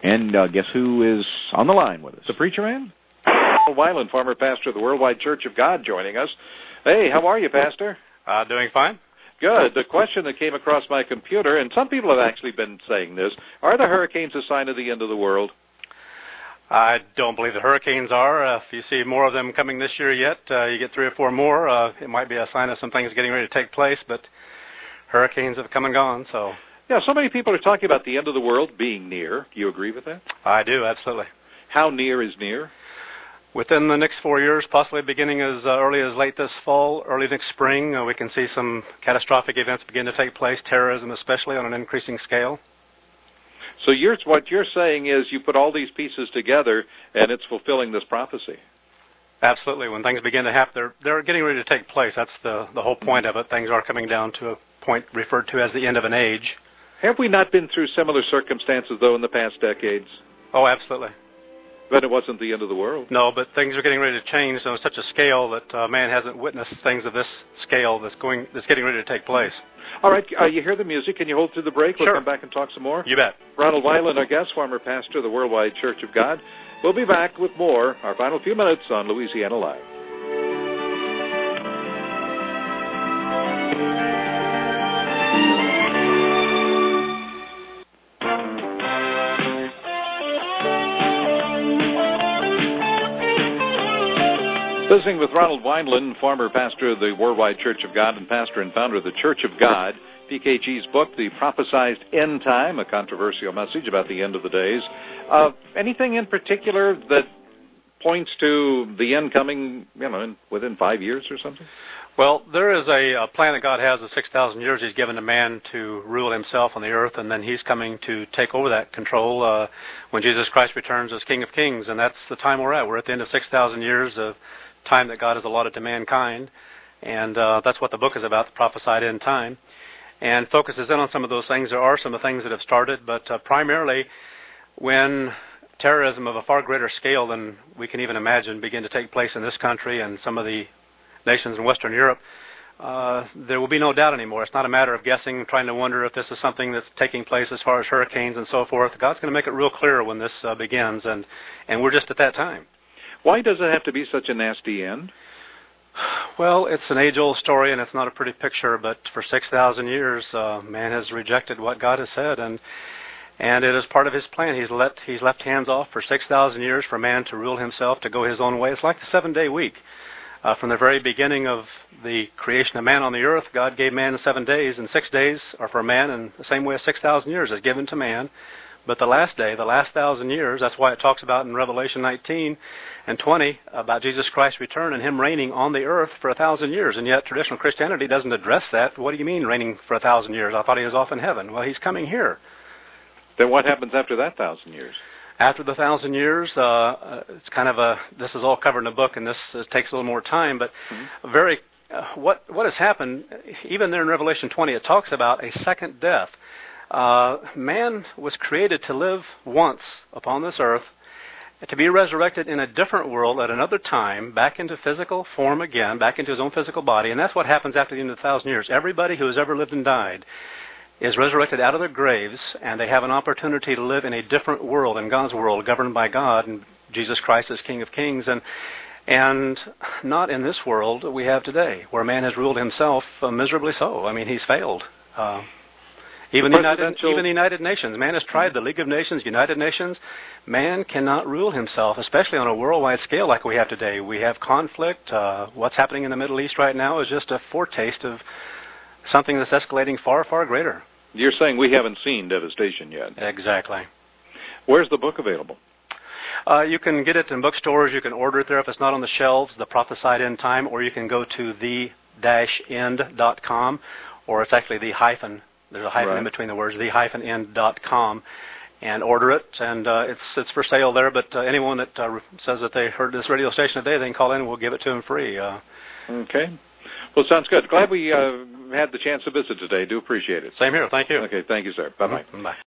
And guess who is on the line with us? The preacher man? Weiland, former pastor of the Worldwide Church of God, joining us. Hey, how are you, Pastor? Doing fine. Good. The question that came across my computer, and some people have actually been saying this, are the hurricanes a sign of the end of the world? I don't believe the hurricanes are. If you see more of them coming this year yet, you get 3 or 4 more, it might be a sign of some things getting ready to take place, but hurricanes have come and gone, so... Yeah, so many people are talking about the end of the world being near. Do you agree with that? I do, absolutely. How near is near? Within the next 4 years, possibly beginning as early as late this fall, early next spring, we can see some catastrophic events begin to take place, terrorism especially, on an increasing scale. So what you're saying is you put all these pieces together and it's fulfilling this prophecy. Absolutely. When things begin to happen, they're getting ready to take place. That's the whole point of it. Things are coming down to a point referred to as the end of an age. Have we not been through similar circumstances, though, in the past decades? Oh, absolutely. But it wasn't the end of the world. No, but things are getting ready to change on such a scale that man hasn't witnessed things of this scale that's getting ready to take place. All right, you hear the music. Can you hold through the break? We'll come back and talk some more. You bet. Ronald Weiland, our guest, former pastor of the Worldwide Church of God. We'll be back with more, our final few minutes on Louisiana Live. Visiting with Ronald Weiland, former pastor of the Worldwide Church of God and pastor and founder of the Church of God. PKG's book, The Prophesied End Time, a controversial message about the end of the days. Anything in particular that points to the end coming, within 5 years or something? Well, there is a plan that God has of 6,000 years He's given to man to rule himself on the earth, and then He's coming to take over that control when Jesus Christ returns as King of Kings, and that's the time we're at. We're at the end of 6,000 years of time that God has allotted to mankind, and that's what the book is about, the prophesied end time, and focuses in on some of those things. There are some of the things that have started, but primarily when terrorism of a far greater scale than we can even imagine begin to take place in this country and some of the nations in Western Europe, there will be no doubt anymore. It's not a matter of guessing, trying to wonder if this is something that's taking place as far as hurricanes and so forth. God's going to make it real clear when this begins, and we're just at that time. Why does it have to be such a nasty end? Well, it's an age-old story, and it's not a pretty picture, but for 6,000 years, man has rejected what God has said, and it is part of His plan. He's left hands off for 6,000 years for man to rule himself, to go his own way. It's like the 7-day week. From the very beginning of the creation of man on the earth, God gave man 7 days, and 6 days are for man, and the same way as 6,000 years is given to man. But the last day, the last 1,000 years, that's why it talks about in Revelation 19 and 20 about Jesus Christ's return and Him reigning on the earth for 1,000 years. And yet traditional Christianity doesn't address that. What do you mean reigning for 1,000 years? I thought He was off in heaven. Well, He's coming here. Then what happens after that 1,000 years? After the 1,000 years, it's kind of this is all covered in the book, and this takes a little more time, but what has happened, even there in Revelation 20, it talks about a second death. Man was created to live once upon this earth, to be resurrected in a different world at another time, back into physical form again, back into his own physical body, and that's what happens after the end of the 1,000 years. Everybody who has ever lived and died is resurrected out of their graves, and they have an opportunity to live in a different world, in God's world, governed by God, and Jesus Christ as King of Kings, and not in this world we have today, where man has ruled himself miserably so. I mean, he's failed. Even the United Nations. Man has tried the League of Nations, United Nations. Man cannot rule himself, especially on a worldwide scale like we have today. We have conflict. What's happening in the Middle East right now is just a foretaste of something that's escalating far, far greater. You're saying we haven't seen devastation yet. Exactly. Where's the book available? You can get it in bookstores. You can order it there if it's not on the shelves, The Prophesied End Time, or you can go to the-end.com, or it's actually the hyphen. There's a hyphen in between the words, the-end.com, and order it. And it's for sale there, but anyone that says that they heard this radio station today, they can call in and we'll give it to them free. Okay. Well, sounds good. Glad we had the chance to visit today. Do appreciate it. Same here. Thank you. Okay. Thank you, sir. Bye-bye. Bye.